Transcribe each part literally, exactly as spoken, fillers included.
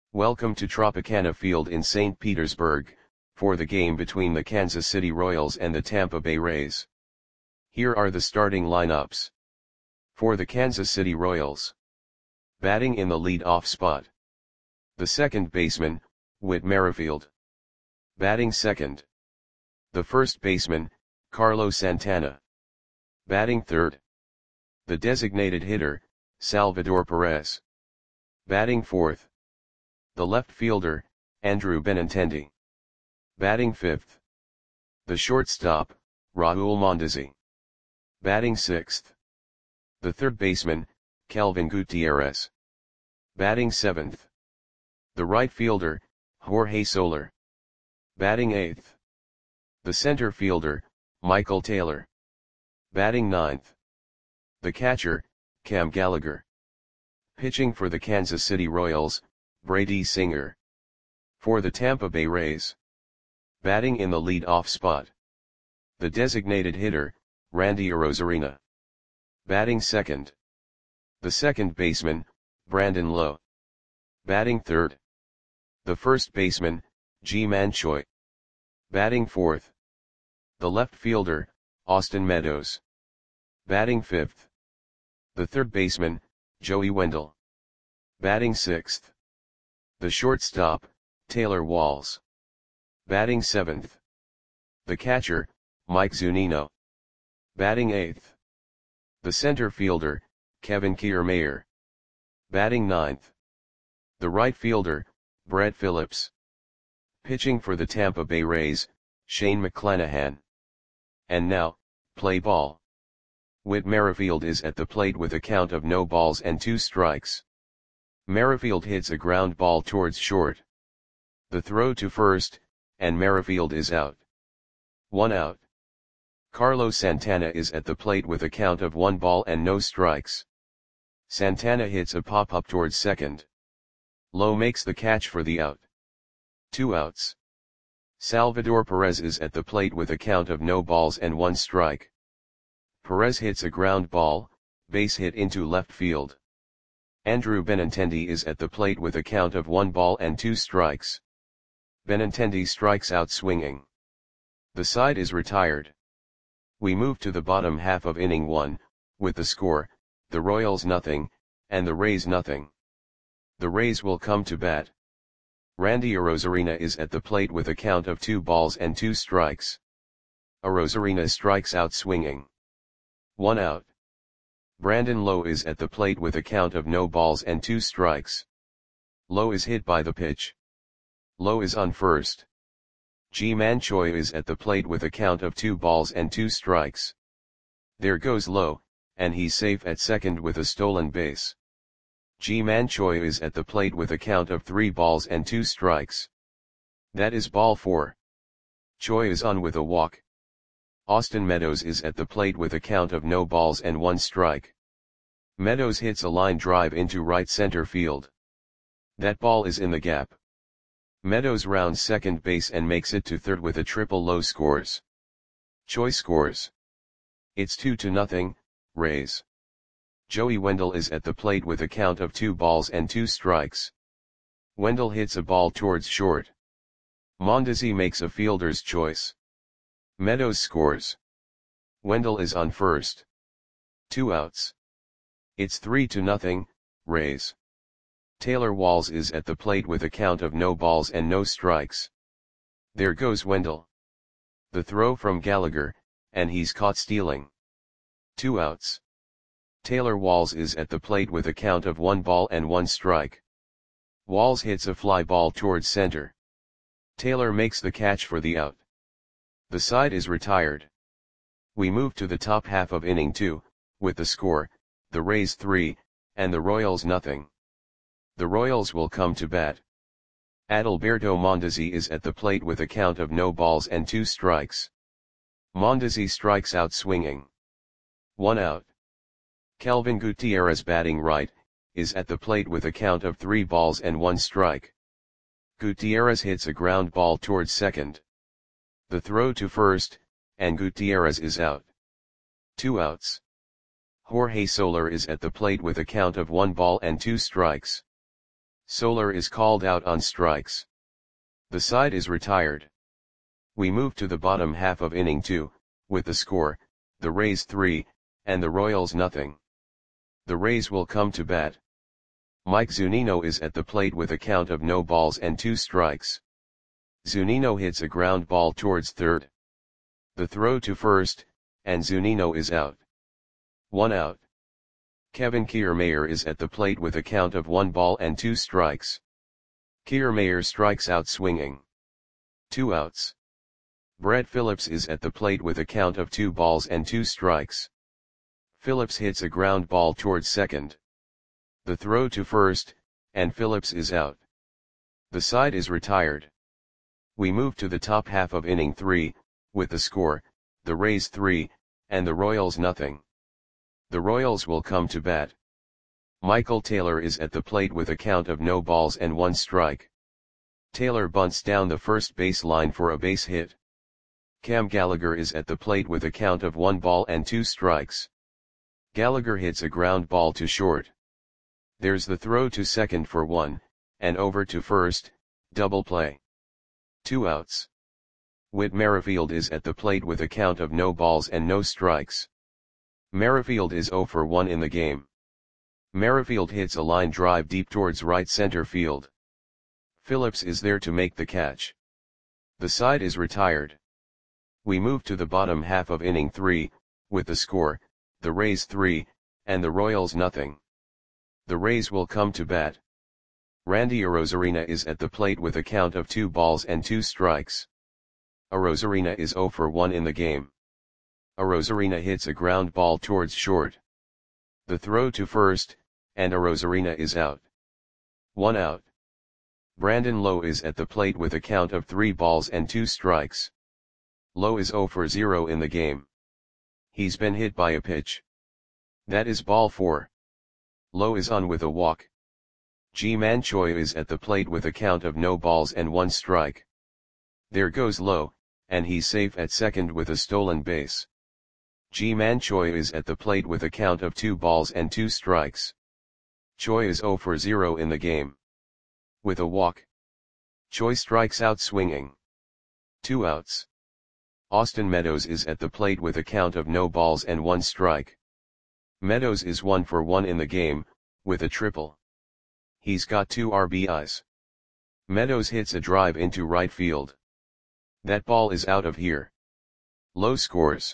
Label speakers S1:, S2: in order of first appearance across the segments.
S1: Welcome to Tropicana Field in Saint Petersburg, for the game between the Kansas City Royals and the Tampa Bay Rays. Here are the starting lineups. For the Kansas City Royals. Batting in the lead-off spot. The second baseman, Whit Merrifield. Batting second. The first baseman, Carlos Santana. Batting third. The designated hitter, Salvador Perez. Batting fourth. The left fielder, Andrew Benintendi. Batting fifth. The shortstop, Raul Mondesi. Batting sixth. The third baseman, Kelvin Gutierrez. Batting seventh. The right fielder, Jorge Soler. Batting eighth. The center fielder, Michael Taylor. Batting ninth. The catcher, Cam Gallagher. Pitching for the Kansas City Royals, Brady Singer. For the Tampa Bay Rays. Batting in the lead-off spot. The designated hitter, Randy Arozarena. Batting second. The second baseman, Brandon Lowe. Batting third. The first baseman, Ji-Man Choi. Batting fourth. The left fielder, Austin Meadows. Batting fifth. The third baseman, Joey Wendle. Batting sixth. The shortstop, Taylor Walls. Batting seventh. The catcher, Mike Zunino. Batting eighth. The center fielder, Kevin Kiermaier. Batting ninth. The right fielder, Brett Phillips. Pitching for the Tampa Bay Rays, Shane McClanahan. And now, play ball. Whit Merrifield is at the plate with a count of no balls and two strikes. Merrifield hits a ground ball towards short. The throw to first, and Merrifield is out. One out. Carlos Santana is at the plate with a count of one ball and no strikes. Santana hits a pop-up towards second. Lowe makes the catch for the out. Two outs. Salvador Perez is at the plate with a count of no balls and one strike. Perez hits a ground ball, base hit into left field. Andrew Benintendi is at the plate with a count of one ball and two strikes. Benintendi strikes out swinging. The side is retired. We move to the bottom half of inning one, with the score, the Royals nothing, and the Rays nothing. The Rays will come to bat. Randy Arozarena is at the plate with a count of two balls and two strikes. Arozarena strikes out swinging. One out. Brandon Lowe is at the plate with a count of no balls and two strikes. Lowe is hit by the pitch. Lowe is on first. Ji-Man Choi is at the plate with a count of two balls and two strikes. There goes Lowe, and he's safe at second with a stolen base. Ji-Man Choi is at the plate with a count of three balls and two strikes. That is ball four. Choi is on with a walk. Austin Meadows is at the plate with a count of no balls and one strike. Meadows hits a line drive into right center field. That ball is in the gap. Meadows rounds second base and makes it to third with a triple. Lowe scores. Choi scores. It's two to nothing, Rays. Joey Wendle is at the plate with a count of two balls and two strikes. Wendle hits a ball towards short. Mondesi makes a fielder's choice. Meadows scores. Wendle is on first. Two outs. It's three to nothing, Rays. Taylor Walls is at the plate with a count of no balls and no strikes. There goes Wendle. The throw from Gallagher, and he's caught stealing. Two outs. Taylor Walls is at the plate with a count of one ball and one strike. Walls hits a fly ball towards center. Taylor makes the catch for the out. The side is retired. We move to the top half of inning two, with the score, the Rays three, and the Royals nothing. The Royals will come to bat. Adalberto Mondesi is at the plate with a count of no balls and two strikes. Mondesi strikes out swinging. One out. Kelvin Gutierrez, batting right, is at the plate with a count of three balls and one strike. Gutierrez hits a ground ball towards second. The throw to first, and Gutierrez is out. Two outs. Jorge Soler is at the plate with a count of one ball and two strikes. Solar is called out on strikes. The side is retired. We move to the bottom half of inning two, with the score, the Rays three, and the Royals nothing. The Rays will come to bat. Mike Zunino is at the plate with a count of no balls and two strikes. Zunino hits a ground ball towards third. The throw to first, and Zunino is out. One out. Kevin Kiermaier is at the plate with a count of one ball and two strikes. Kiermaier strikes out swinging. Two outs. Brett Phillips is at the plate with a count of two balls and two strikes. Phillips hits a ground ball towards second. The throw to first, and Phillips is out. The side is retired. We move to the top half of inning three, with the score, the Rays three, and the Royals nothing. The Royals will come to bat. Michael Taylor is at the plate with a count of no balls and one strike. Taylor bunts down the first base line for a base hit. Cam Gallagher is at the plate with a count of one ball and two strikes. Gallagher hits a ground ball to short. There's the throw to second for one, and over to first, double play. Two outs. Whit Merrifield is at the plate with a count of no balls and no strikes. Merrifield is oh for one in the game. Merrifield hits a line drive deep towards right center field. Phillips is there to make the catch. The side is retired. We move to the bottom half of inning three, with the score, the Rays three, and the Royals nothing. The Rays will come to bat. Randy Arozarena is at the plate with a count of two balls and two strikes. Arozarena is oh for one in the game. Arozarena hits a ground ball towards short. The throw to first, and Arozarena is out. One out. Brandon Lowe is at the plate with a count of three balls and two strikes. Lowe is oh for zero in the game. He's been hit by a pitch. That is ball four. Lowe is on with a walk. Ji-Man Choi is at the plate with a count of no balls and one strike. There goes Lowe, and he's safe at second with a stolen base. Ji-Man Choi is at the plate with a count of two balls and two strikes. Choi is oh for zero in the game. With a walk. Choi strikes out swinging. Two outs. Austin Meadows is at the plate with a count of no balls and one strike. Meadows is one for one in the game, with a triple. He's got two R B Is. Meadows hits a drive into right field. That ball is out of here. Lowe scores.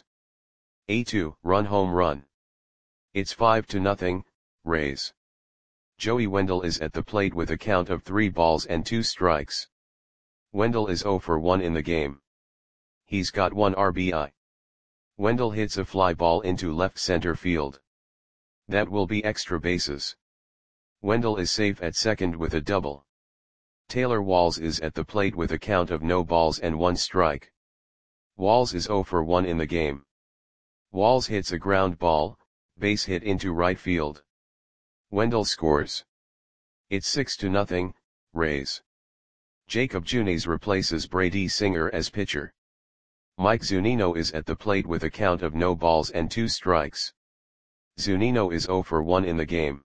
S1: A two run home run. It's five to nothing, Rays. Joey Wendell is at the plate with a count of three balls and two strikes. Wendell is oh for one in the game. He's got one R B I. Wendell hits a fly ball into left center field. That will be extra bases. Wendell is safe at second with a double. Taylor Walls is at the plate with a count of no balls and one strike. Walls is oh for one in the game. Walls hits a ground ball, base hit into right field. Wendell scores. It's six to nothing, Rays. Jacob Junis replaces Brady Singer as pitcher. Mike Zunino is at the plate with a count of no balls and two strikes. Zunino is oh for one in the game.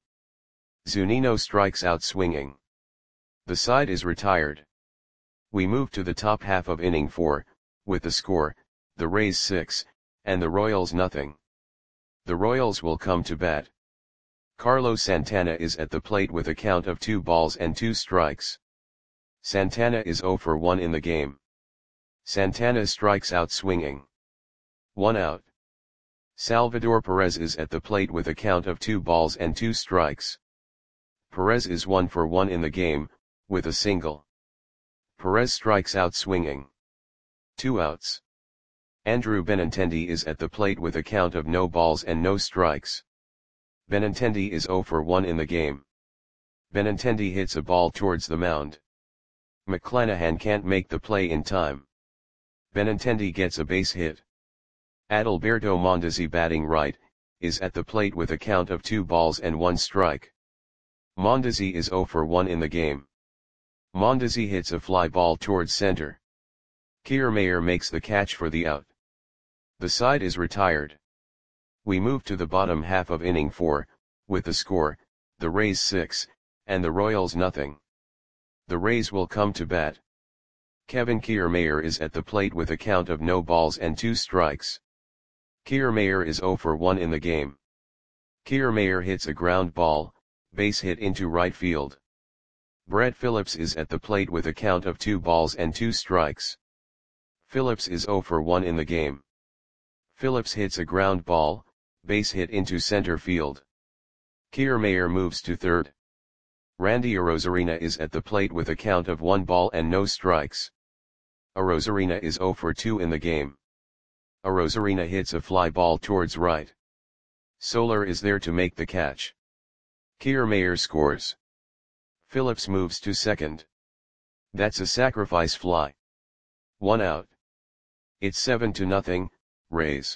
S1: Zunino strikes out swinging. The side is retired. We move to the top half of inning four, with the score, the Rays six, and the Royals nothing. The Royals will come to bat. Carlos Santana is at the plate with a count of two balls and two strikes. Santana is oh for one in the game. Santana strikes out swinging. One out. Salvador Perez is at the plate with a count of two balls and two strikes. Perez is one for one in the game, with a single. Perez strikes out swinging. Two outs. Andrew Benintendi is at the plate with a count of no balls and no strikes. Benintendi is oh for one in the game. Benintendi hits a ball towards the mound. McClanahan can't make the play in time. Benintendi gets a base hit. Adalberto Mondesi, batting right, is at the plate with a count of two balls and one strike. Mondesi is oh for one in the game. Mondesi hits a fly ball towards center. Kiermaier makes the catch for the out. The side is retired. We move to the bottom half of inning four, with the score, the Rays six, and the Royals nothing. The Rays will come to bat. Kevin Kiermaier is at the plate with a count of no balls and two strikes. Kiermaier is zero for one in the game. Kiermaier hits a ground ball, base hit into right field. Brett Phillips is at the plate with a count of two balls and two strikes. Phillips is zero for one in the game. Phillips hits a ground ball, base hit into center field. Kiermaier moves to third. Randy Arozarena is at the plate with a count of one ball and no strikes. Arozarena is zero for two in the game. Arozarena hits a fly ball towards right. Soler is there to make the catch. Kiermaier scores. Phillips moves to second. That's a sacrifice fly. One out. It's seven to nothing, Rays.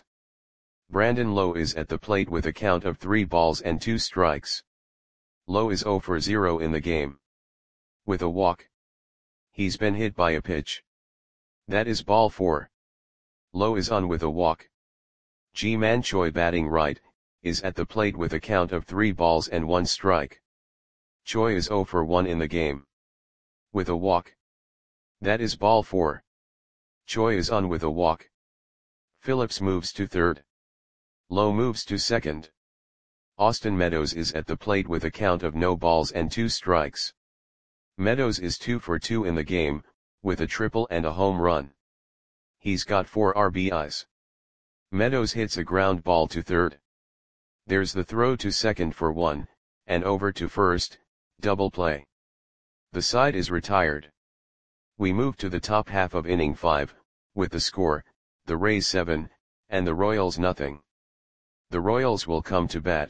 S1: Brandon Lowe is at the plate with a count of three balls and two strikes. Lowe is zero for zero in the game. With a walk. He's been hit by a pitch. That is ball four. Lowe is on with a walk. Ji-Man Choi, batting right, is at the plate with a count of three balls and one strike. Choi is zero for one in the game. With a walk. That is ball four. Choi is on with a walk. Phillips moves to third. Lowe moves to second. Austin Meadows is at the plate with a count of no balls and two strikes. Meadows is two for two in the game, with a triple and a home run. He's got four R B Is. Meadows hits a ground ball to third. There's the throw to second for one, and over to first, double play. The side is retired. We move to the top half of inning five, with the score, the Rays seven, and the Royals nothing. The Royals will come to bat.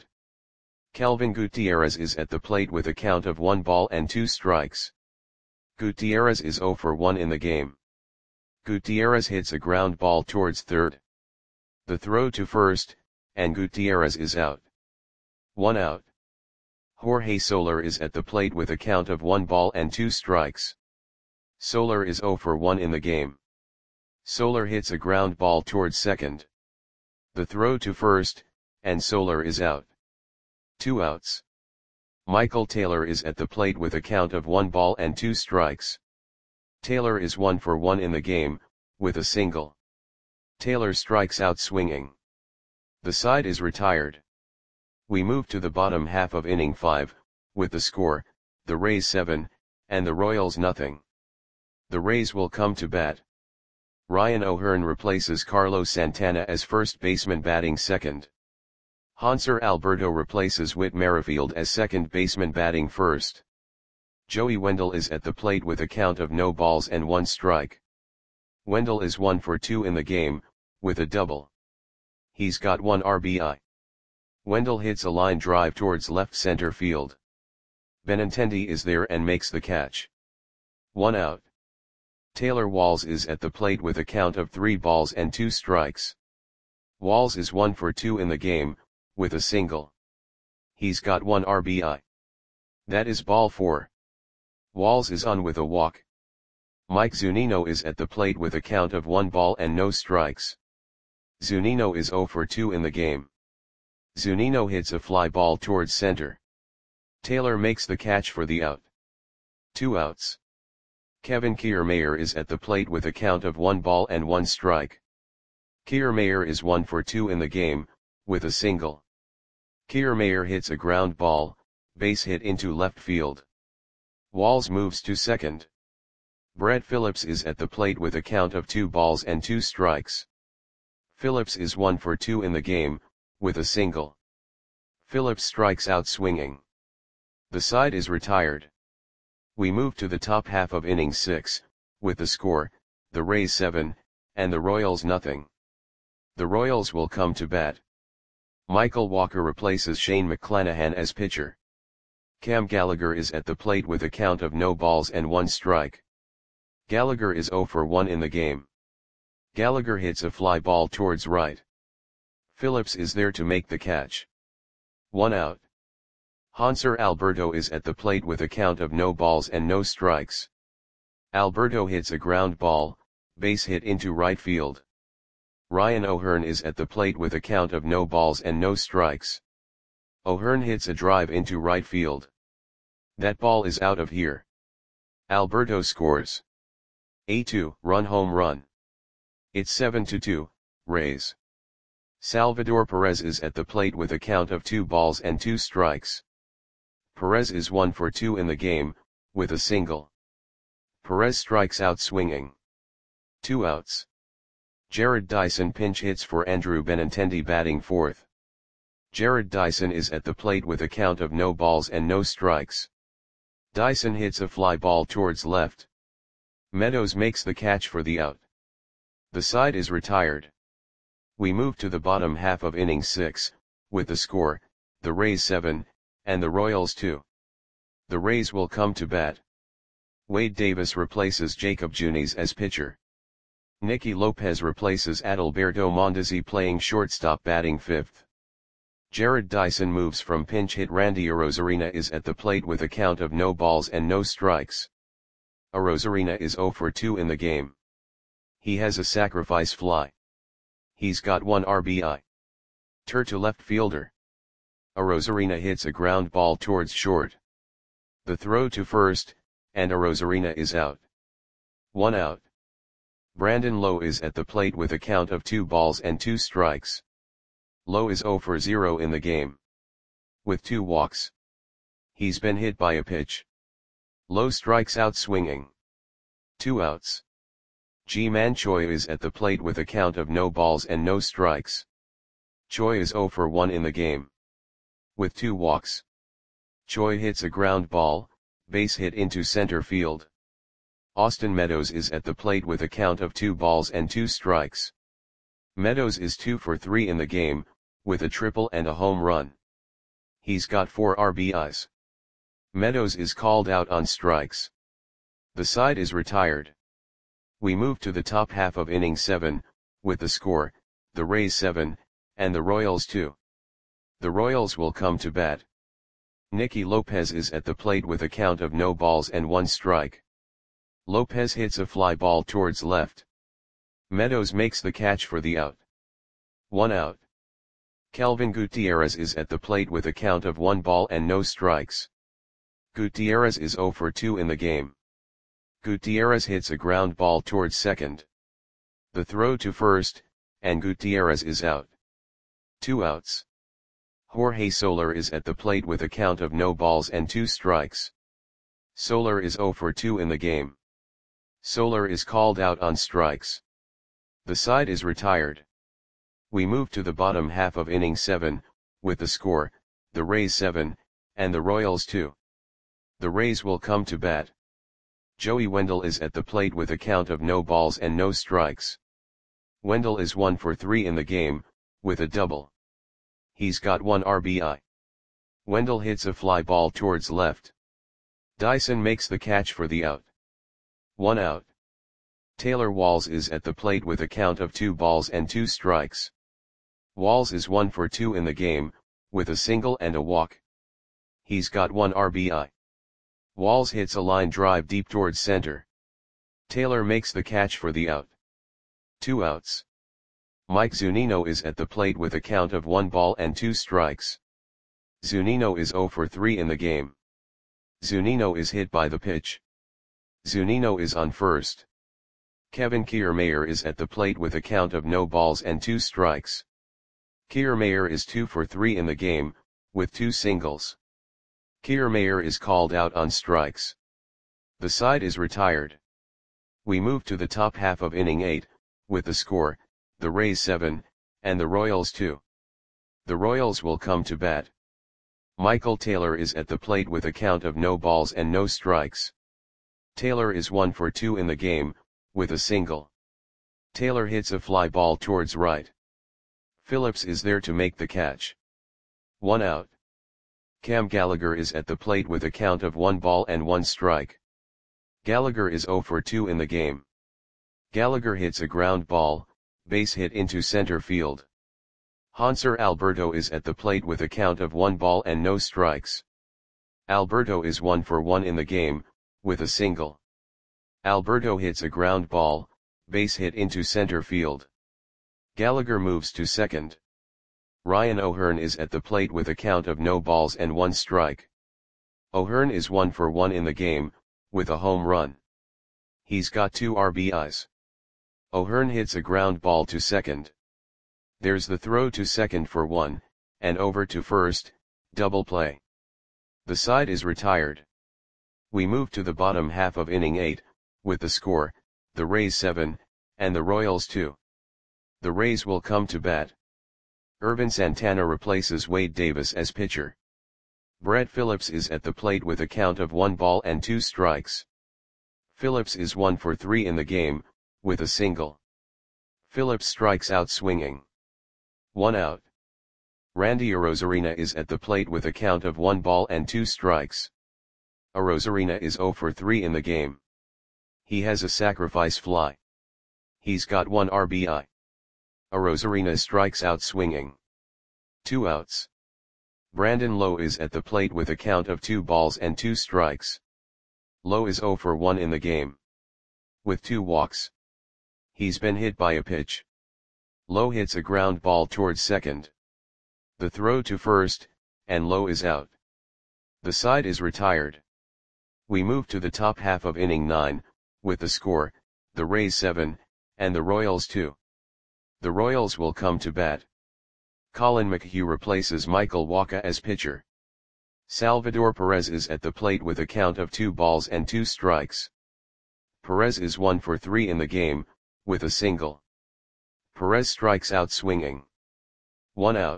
S1: Kelvin Gutierrez is at the plate with a count of one ball and two strikes. Gutierrez is zero for one in the game. Gutierrez hits a ground ball towards third. The throw to first, and Gutierrez is out. One out. Jorge Soler is at the plate with a count of one ball and two strikes. Soler is zero for one in the game. Soler hits a ground ball towards second. The throw to first, and Soler is out. Two outs. Michael Taylor is at the plate with a count of one ball and two strikes. Taylor is one for one in the game, with a single. Taylor strikes out swinging. The side is retired. We move to the bottom half of inning five, with the score, the Rays seven, and the Royals nothing. The Rays will come to bat. Ryan O'Hearn replaces Carlos Santana as first baseman, batting second. Hanser Alberto replaces Whit Merrifield as second baseman, batting first. Joey Wendell is at the plate with a count of no balls and one strike. Wendell is one for two in the game, with a double. He's got one R B I. Wendell hits a line drive towards left center field. Benintendi is there and makes the catch. One out. Taylor Walls is at the plate with a count of three balls and two strikes. Walls is one for two in the game, with a single. He's got one R B I. That is ball four. Walls is on with a walk. Mike Zunino is at the plate with a count of one ball and no strikes. Zunino is zero for two in the game. Zunino hits a fly ball towards center. Taylor makes the catch for the out. Two outs. Kevin Kiermaier is at the plate with a count of one ball and one strike. Kiermaier is one for two in the game, with a single. Kiermaier hits a ground ball, base hit into left field. Walls moves to second. Brett Phillips is at the plate with a count of two balls and two strikes. Phillips is one for two in the game, with a single. Phillips strikes out swinging. The side is retired. We move to the top half of inning six, with the score, the Rays seven, and the Royals nothing. The Royals will come to bat. Michael Walker replaces Shane McClanahan as pitcher. Cam Gallagher is at the plate with a count of no balls and one strike. Gallagher is zero for one in the game. Gallagher hits a fly ball towards right. Phillips is there to make the catch. One out. Hanser Alberto is at the plate with a count of no balls and no strikes. Alberto hits a ground ball, base hit into right field. Ryan O'Hearn is at the plate with a count of no balls and no strikes. O'Hearn hits a drive into right field. That ball is out of here. Alberto scores. A two run home run. It's seven to two, Rays. Salvador Perez is at the plate with a count of two balls and two strikes. Perez is one for two in the game, with a single. Perez strikes out swinging. Two outs. Jared Dyson pinch hits for Andrew Benintendi batting fourth. Jared Dyson is at the plate with a count of no balls and no strikes. Dyson hits a fly ball towards left. Meadows makes the catch for the out. The side is retired. We move to the bottom half of inning six, with the score, the Rays seven, and the Royals two. The Rays will come to bat. Wade Davis replaces Jacob Junis as pitcher. Nicky Lopez replaces Adalberto Mondesi playing shortstop batting fifth. Jared Dyson moves from pinch hit. Randy Arozarena is at the plate with a count of no balls and no strikes. Arozarena is zero for two in the game. He has a sacrifice fly. He's got one R B I. Tur to left fielder. Arozarena hits a ground ball towards short. The throw to first, and Arozarena is out. One out. Brandon Lowe is at the plate with a count of two balls and two strikes. Lowe is zero for zero in the game. With two walks. He's been hit by a pitch. Lowe strikes out swinging. Two outs. Ji-Man Choi is at the plate with a count of no balls and no strikes. Choi is zero for one in the game. With two walks. Choi hits a ground ball, base hit into center field. Austin Meadows is at the plate with a count of two balls and two strikes. Meadows is two for three in the game, with a triple and a home run. He's got four R B Is. Meadows is called out on strikes. The side is retired. We move to the top half of inning seven, with the score, the Rays seven, and the Royals two. The Royals will come to bat. Nicky Lopez is at the plate with a count of no balls and one strike. Lopez hits a fly ball towards left. Meadows makes the catch for the out. One out. Kelvin Gutierrez is at the plate with a count of one ball and no strikes. Gutierrez is zero for two in the game. Gutierrez hits a ground ball towards second. The throw to first, and Gutierrez is out. Two outs. Jorge Soler is at the plate with a count of no balls and two strikes. Soler is zero for two in the game. Soler is called out on strikes. The side is retired. We move to the bottom half of inning seven, with the score, the Rays seven, and the Royals two. The Rays will come to bat. Joey Wendell is at the plate with a count of no balls and no strikes. Wendell is one for three in the game, with a double. He's got one R B I. Wendell hits a fly ball towards left. Dyson makes the catch for the out. One out. Taylor Walls is at the plate with a count of two balls and two strikes. Walls is one for two in the game, with a single and a walk. He's got one R B I. Walls hits a line drive deep towards center. Taylor makes the catch for the out. Two outs. Mike Zunino is at the plate with a count of one ball and two strikes. Zunino is zero for three in the game. Zunino is hit by the pitch. Zunino is on first. Kevin Kiermaier is at the plate with a count of no balls and two strikes. Kiermaier is two for three in the game, with two singles. Kiermaier is called out on strikes. The side is retired. We move to the top half of inning eight, with the score, the Rays seven, and the Royals two. The Royals will come to bat. Michael Taylor is at the plate with a count of no balls and no strikes. Taylor is one for two in the game, with a single. Taylor hits a fly ball towards right. Phillips is there to make the catch. One out. Cam Gallagher is at the plate with a count of one ball and one strike. Gallagher is zero for two in the game. Gallagher hits a ground ball, base hit into center field. Hanser Alberto is at the plate with a count of one ball and no strikes. Alberto is one for one in the game, with a single. Alberto hits a ground ball, base hit into center field. Gallagher moves to second. Ryan O'Hearn is at the plate with a count of no balls and one strike. O'Hearn is one for one in the game, with a home run. He's got two R B Is. O'Hearn hits a ground ball to second. There's the throw to second for one, and over to first, double play. The side is retired. We move to the bottom half of inning eight, with the score, the Rays seven, and the Royals two. The Rays will come to bat. Irvin Santana replaces Wade Davis as pitcher. Brett Phillips is at the plate with a count of one ball and two strikes. Phillips is one for three in the game, with a single. Phillips strikes out swinging. One out. Randy Arozarena is at the plate with a count of one ball and two strikes. Arozarena is zero for three in the game. He has a sacrifice fly. He's got one R B I. Arozarena strikes out swinging. Two outs. Brandon Lowe is at the plate with a count of two balls and two strikes. Lowe is zero for one in the game. With two walks. He's been hit by a pitch. Lowe hits a ground ball towards second. The throw to first, and Lowe is out. The side is retired. We move to the top half of inning nine, with the score, the Rays seven, and the Royals two. The Royals will come to bat. Colin McHugh replaces Michael Wacha as pitcher. Salvador Perez is at the plate with a count of two balls and two strikes. Perez is one for three in the game, with a single. Perez strikes out swinging. One out.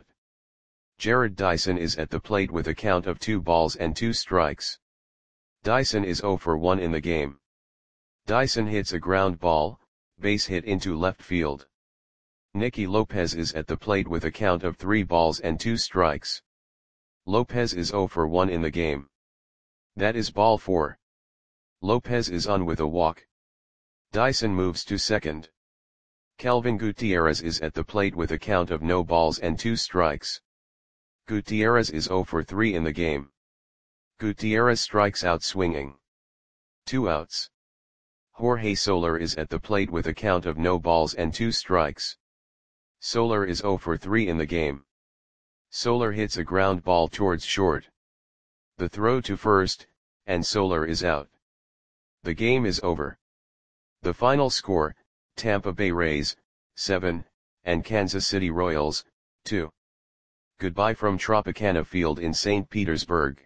S1: Jared Dyson is at the plate with a count of two balls and two strikes. Dyson is zero for one in the game. Dyson hits a ground ball, base hit into left field. Nicky Lopez is at the plate with a count of three balls and two strikes. Lopez is zero for one in the game. That is ball four. Lopez is on with a walk. Dyson moves to second. Kelvin Gutierrez is at the plate with a count of no balls and two strikes. Gutierrez is zero for three in the game. Gutierrez strikes out swinging. Two outs. Jorge Soler is at the plate with a count of no balls and two strikes. Soler is zero for three in the game. Soler hits a ground ball towards short. The throw to first, and Soler is out. The game is over. The final score, Tampa Bay Rays, seven, and Kansas City Royals, two. Goodbye from Tropicana Field in Saint Petersburg.